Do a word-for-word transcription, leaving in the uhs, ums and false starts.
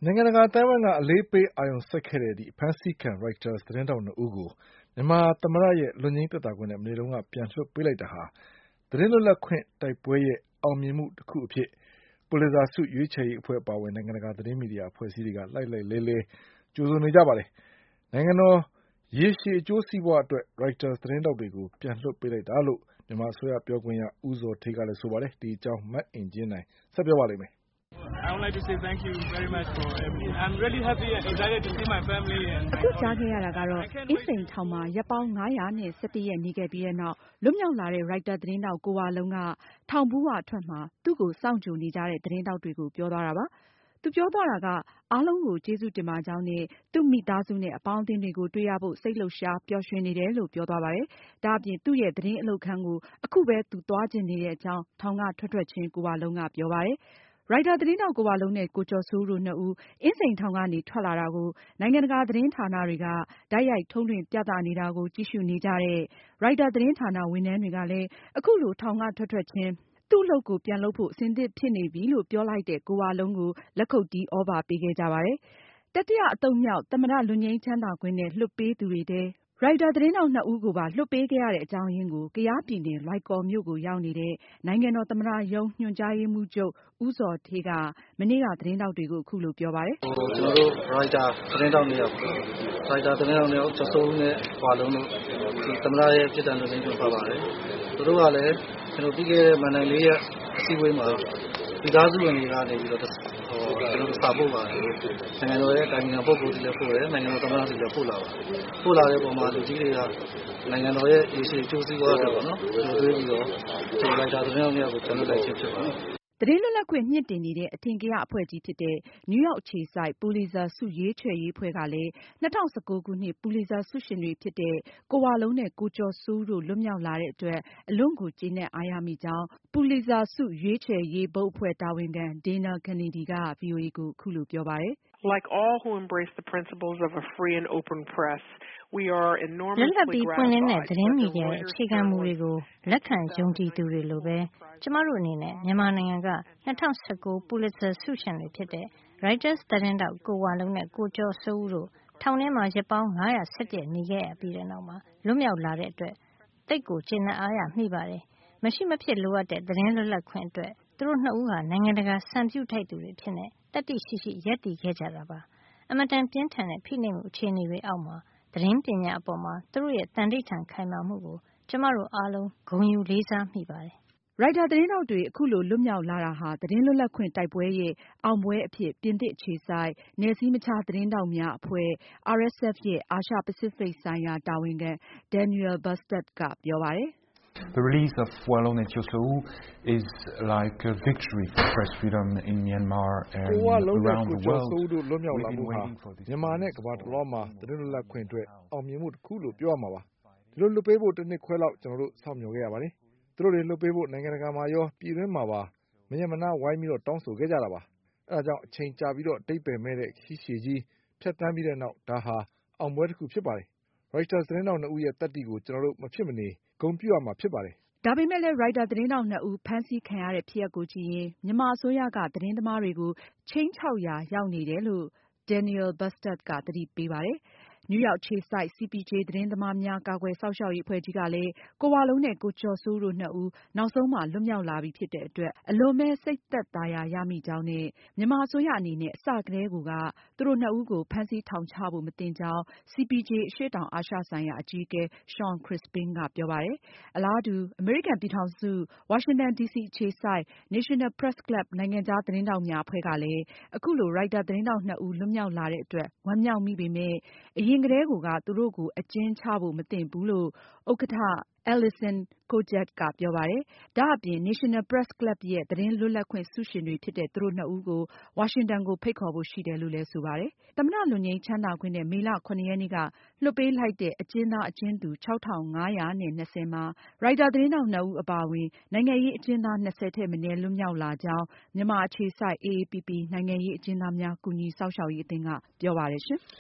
နိုင်ငံတကာအသိုင်းအဝိုင်းကအလေးပေးအာရုံစိုက်ခဲ့တဲ့ဖမ်းဆီးခံ Reuters သတင်းထောက်နှစ်ဦးကိုမြန်မာသမ္မတရဲ့လွတ်ငြိမ်းသက်သာခွင့်နဲ့မနေ့တုန်းကပြန်လွှတ်ပေးလိုက်တာဟာသတင်းလွတ်လပ်ခွင့်တိုက်ပွဲရဲ့အောင်မြင်မှုတစ်ခုအဖြစ်ပူလစ်ဇာဆုရွေးချယ်ရေးအဖွဲ့အပါအဝင်နိုင်ငံတကာသတင်းမီဒီယာအဖွဲ့အစည်းတွေကလှိုက်လှိုက်လဲလှဲကြိုဆိုနေကြပါတယ်။နိုင်ငံတော်ရေရှည်အကျိုးစီးပွားအတွက် Reuters သတင်းထောက်တွေကိုပြန်လွှတ်ပေးလိုက်တာလို့မြန်မာအစိုးရပြောခွင့်ရဦးဇော်ဌေးကလည်းဆိုပါတယ်။ဒီအကြောင်းမအင်ကြင်းနိုင်ဆက်ပြောပါလိမ့်မယ်။ I would like to say thank you very much for everything. I'm really happy and excited to see my family and အခုကြားခဲ့ရတာကတော့အင်းစိန်ထောင်မှာရက်ပေါင်းငါးရာနဲ့ဆယ့်တစ်ရက်နေခဲ့ပြီးတဲ့နောက်လွတ်မြောက်လာတဲ့ Reuters သတင်းထောက်ကိုဝလုံးကထောင်ဘူးဝအထွက်မှာသူ့ကိုစောင့်ကြိုနေကြတဲ့သတင်းထောက်တွေကိုပြောသွားတာပါ။သူပြောသွားတာကအားလုံးကိုကျေးဇူးတင်ပါကြောင်းနဲ့သူ့မိသားစုနဲ့အပေါင်းအသင်းတွေကိုတွေ့ရဖို့စိတ်လှုပ်ရှားပျော်ရွှင်နေတယ်လို့ပြောသွားပါတယ်။ဒါအပြင်သူ့ရဲ့သတင်းအလုပ်ခန်းကိုအခုပဲသူသွားချင်နေတဲ့အကြောင်းထောင်ကထွက်ထွက်ချင်းကိုဝလုံးကပြောပါတယ်။ Reuters သတင်းထောက်ကိုဝလုံးနဲ့ကိုကျော်စိုးဦးတို့နှစ်ဦးအင်းစိန်ထောင်ကနေထွက်လာတာကိုနိုင်ငံတကာသတင်းဌာနတွေကတိုက်ရိုက်ထုတ်လွှင့်ပြသနေတာကိုကြည့်ရှုနေကြတဲ့ Reuters သတင်းဌာနဝန်ထမ်းတွေကလည်းအခုလိုထောင်ကထွက်ထွက်ချင်းသူ့အလုပ်ကိုပြန်လုပ်ဖို့အဆင်သင့်ဖြစ်နေပြီလို့ပြောလိုက်တဲ့ကိုဝလုံးကိုလက်ခုပ်တီးသြဘာပေးခဲ့ကြပါတယ်။တတိယအသုတ်မြောက်သမ္မတလွတ်ငြိမ်းချမ်းသာခွင့်နဲ့လွှတ်ပေးသူတွေထဲReuters သတင်းထောက်နှစ်ဦးကိုပါလွှတ်ပေးခဲ့ရတဲ့အကြောင်းရင်းကိုကယားပြည်နယ်လွိုင်ကော်မြို့ကိုရောက်နေတဲ့နိုင်ငံတော်သမ္မတရုံးညွှန်ကြားရေးမှူးချုပ်ဦးဇော်ဌေးကမနေ့ကသတင်းထောက်တွေကိုအခုလိုပြောပါတယ်။ကျွန်တော်တို့ Reuters သတင်းထောက်နှစ်ယောက် Reuters သတင်းထောက်နှစ်ယောက်ကျော်စိုးဦးနဲ့ဝါလုံးတို့ဒီသမ္မတရဲ့ပြည်ထောင်စုသတင်းထုတ်ပါတယ်။သူတို့ကလည်းကျွန်တော်ပြီးခဲ့တဲ့မန္တလေးရဲ့အစည်းအဝေးမှာဒီသားစုဝင်တွေကနေပြီးတော့ကျွန်တော်စာပို့ပါတယ်။နိုင်ငံတော်ရဲ့တိုင်ပင်ခံပုဂ္ဂိုလ်တွေလည်းပို့တယ်နိုင်ငံတော်သမ္မတတွေလည်းပို့လာပါတယ်။ပို့လာတဲ့ပုံမှာလူကြီးတွေကနိုင်ငံတော်ရဲ့ရေရှည်ကျိုးစီးပွားတွေပေါ့နော်။တို့တွေးပြီးတော့ဒီ Reuters သတင်းထောက်နှစ်ယောက်ကိုကျွန်တော်လိုက်ချင်းဖြစ်ပါတယ်။သတင်းလွတ်လပ်ခွင့်မြင့်တင်နေတဲ့အထင်ကရအဖွဲ့ကြီးဖြစ်တဲ့နယူးယောက်အခြေစိုက်ပူလစ်ဇာဆုရွေးချယ်ရေးအဖွဲ့ကလည်း၂၀၁၉ခုနှစ်ပူလစ်ဇာဆုရှင်တွေဖြစ်တဲ့ကိုဝလုံးနဲ့ကိုကျော်စိုးဦးတို့လွတ်မြောက်လာတဲ့အတွက်အလွန်ကိုကျေနပ်အားရမိကြောင်းပူလစ်ဇာဆုရွေးချယ်ရေးဘုတ်အဖွဲ့တာဝန်ခံ Dana Kennedy က ဗွီအိုအေကိုအခုလိုပြောပါတယ်။ Like all who embrace the principles of a free and open press, we are enormously gratified. လွတ်လပ်ပြီးပွင့်လင်းတဲ့သတင်းမီဒီယာရဲ့အခြေခံမူတွေကိုလက်ခံယုံကြည်သူတွေလိုပဲကျမတို့အနေနဲ့မြန်မာနိုင်ငံက၂၀၁၉ပူလစ်ဇာဆုရှင်တွေဖြစ်တဲ့ Reuters သတင်းထောက်ကိုဝလုံးနဲ့ကိုကျော်စိုးဦးတို့ထောင်ထဲမှာရက်ပေါင်းငါးရာဆယ့်တစ်ရက်နေခဲ့ရပြီးတဲ့နောက်မှာလွတ်မြောက်လာတဲ့အတွက်သိပ်ကိုကျေနပ်အားရမိပါတယ်။မရှိမဖြစ်လိုအပ်တဲ့သတင်းလွတ်လပ်ခွင့်အတွက်သူတို့နှစ်ဦးဟာနိုင်ငံတကာစံပြုထိုက်သူတွေဖြစ်နေတတ်သိရှိရှိရပ်တည်ခဲ့ကြတာပါ။အမတန်ပြင်းထန်တဲ့ဖိနှိပ်မှုအခြေအနေတွေအောက်မှာသတင်းပညာအပေါ်မှာသူတို့ရဲ့တန်ဋိဌာန်ခိုင်မာမှုကိုကျမတို့အားလုံးဂုဏ်ယူလေးစားမိပါတယ်။ Reuters သတင်းထောက်တွေအခုလိုလွတ်မြောက်လာတာဟာသတင်းလွတ်လပ်ခွင့်တိုက်ပွဲရဲ့အောင်ပွဲအဖြစ်ပြင်သစ်အခြေစိုက်နယ်စည်းမခြားသတင်းထောက်များအဖွဲ့ R S F ရဲ့အာရှပစိဖိတ်ဆိုင်ရာတာဝန်ခံ Daniel Bastard ကပြောပါတယ်။ The release of Wallon and Chousou is like a victory for press freedom in Myanmar and around the world. လွတ်မြောက်လာမှုဟာမြန်မာနဲ့ကမ္ဘာတစ်လွှားမှာသတင်းလွတ်လပ်ခွင့်အတွက်အောင်မြင်မှုတစ်ခုလို့ပြောရမှာပါ။ဒီလိုလွတ်ပေးဖို့တစ်နှစ်ခွဲလောက်ကျွန်တော်တို့စောင့်မျှော်ခဲ့ရပါတယ်။သူတို့တွေလွတ်ပေးဖို့နိုင်ငံတကာမှာရောပြည်တွင်းမှာပါမညမနာဝိုင်းပြီးတော့တောင်းဆိုခဲ့ကြတာပါ။အဲဒါကြောင့်အချိန်ကြာပြီးတော့အတိတ်ပဲမဲ့တဲ့ခီးရှည်ကြီးဖြတ်တန်းပြီးတဲ့နောက်ဒါဟာအောင်ပွဲတစ်ခုဖြစ်ပါတယ်။ Reuters သတင်းထောက်နှစ်ဦးရဲ့တတ်သိကိုကျွန်တော်တို့မဖြစ်မနေဂုဏ်ပြုရမှာဖြစ်ပါတယ်။ဒါပေမဲ့လည်း Reuters သတင်းထောက်နှစ်ဦးဖမ်းဆီးခံရတဲ့ဖြစ်ရပ်ကိုကြည့်ရင်မြန်မာအစိုးရကသတင်းသမားတွေကိုခြိမ်းခြောက်ရာရောက်နေတယ်လို့ Daniel Bastard ကသတိပေးပါတယ်။ နယူးယောက်အခြေစိုက် C P J သတင်းသမားများကာကွယ်စောင့်ရှောက်ရေးအဖွဲ့ကြီးကလည်းကိုဝလုံးနဲ့ကိုကျော်စိုးဦးတို့နှစ်ဦးနောက်ဆုံးမှာလွတ်မြောက်လာပြီဖြစ်တဲ့အတွက်အလွန်ပဲစိတ်သက်သာရာရမိကြောင်းနဲ့မြန်မာအစိုးရအနေနဲ့အစကတည်းကိုကသူတို့နှစ်ဦးကိုဖမ်းဆီးထောင်ချဖို့မသင့်ကြောင်း C P J အရှေ့တောင်အာရှဆိုင်ရာအကြီးအကဲ Shawn Crispin ကပြောပါတယ်။အလားတူအမေရိကန်ပြည်ထောင်စုဝါရှင်တန်ဒီစီအခြေစိုက် National Press Club နိုင်ငံခြားသတင်းထောက်များအဖွဲ့ကလည်းအခုလို Reuters သတင်းထောက်နှစ်ဦးလွတ်မြောက်လာတဲ့အတွက်ဝမ်းမြောက်မိပေမဲ့အရင်ကတည်းကိုကသူတို့ကိုအကျဉ်းချဖို့မသင့်ဘူးလို့ဥက္ကဋ္ဌ Ellison Coget ကပြောပါတယ်။ဒါအပြင် National Press Club ရဲ့သတင်းလွတ်လပ်ခွင့်ဆုရှင်တွေဖြစ်တဲ့သူတို့နှစ်ဦးကိုဝါရှင်တန်ကိုဖိတ်ခေါ်ဖို့ရှိတယ်လို့လည်းဆိုပါတယ်။သမ္မတလွတ်ငြိမ်းချမ်းသာခွင့်နဲ့မေလ ခုနှစ်ရက်နေ့ကလွှတ်ပေးလိုက်တဲ့အကျဉ်းသားအကျဉ်းသူ ခြောက်ထောင်ငါးရာနဲ့နှစ်ဆယ်မှာ Reuters သတင်းထောက်နှစ်ဦးအပါအဝင်နိုင်ငံရေးအကျဉ်းသားနှစ်ဆယ်ထက်မနည်းလွတ်မြောက်လာကြောင်းမြန်မာအခြေစိုက် A A P P နိုင်ငံရေးအကျဉ်းသားများကူညီစောင့်ရှောက်ရေးအသင်းကပြောပါတယ်ရှင်။